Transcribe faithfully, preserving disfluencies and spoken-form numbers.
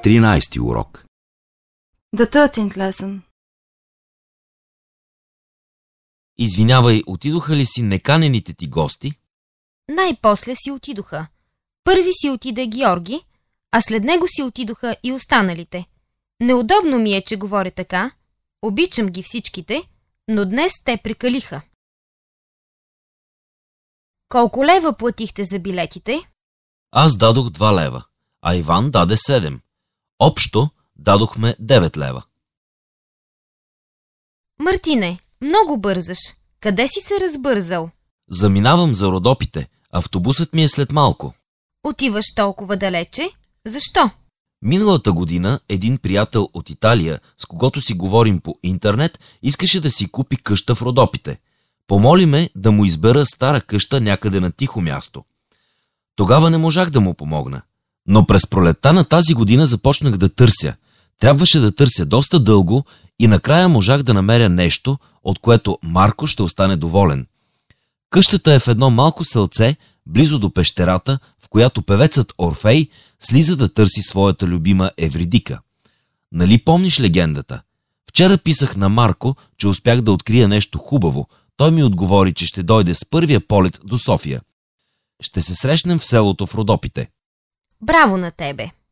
Тринайсти урок. The thirteenth lesson. Извинявай, отидоха ли си неканените ти гости? Най-после си отидоха. Първи си отиде Георги, а след него си отидоха и останалите. Неудобно ми е, че говоря така. Обичам ги всичките, но днес те прекалиха. Колко лева платихте за билетите? Аз дадох два лева, а Иван даде седем. Общо дадохме девет лева. Мартине, много бързаш. Къде си се разбързал? Заминавам за Родопите. Автобусът ми е след малко. Отиваш толкова далече? Защо? Миналата година един приятел от Италия, с когото си говорим по интернет, искаше да си купи къща в Родопите. Помоли ме да му избера стара къща някъде на тихо място. Тогава не можах да му помогна. Но през пролетта на тази година започнах да търся. Трябваше да търся доста дълго и накрая можах да намеря нещо, от което Марко ще остане доволен. Къщата е в едно малко селце, близо до пещерата, в която певецът Орфей слиза да търси своята любима Евридика. Нали помниш легендата? Вчера писах на Марко, че успях да открия нещо хубаво. Той ми отговори, че ще дойде с първия полет до София. Ще се срещнем в селото в Родопите. Браво на тебе!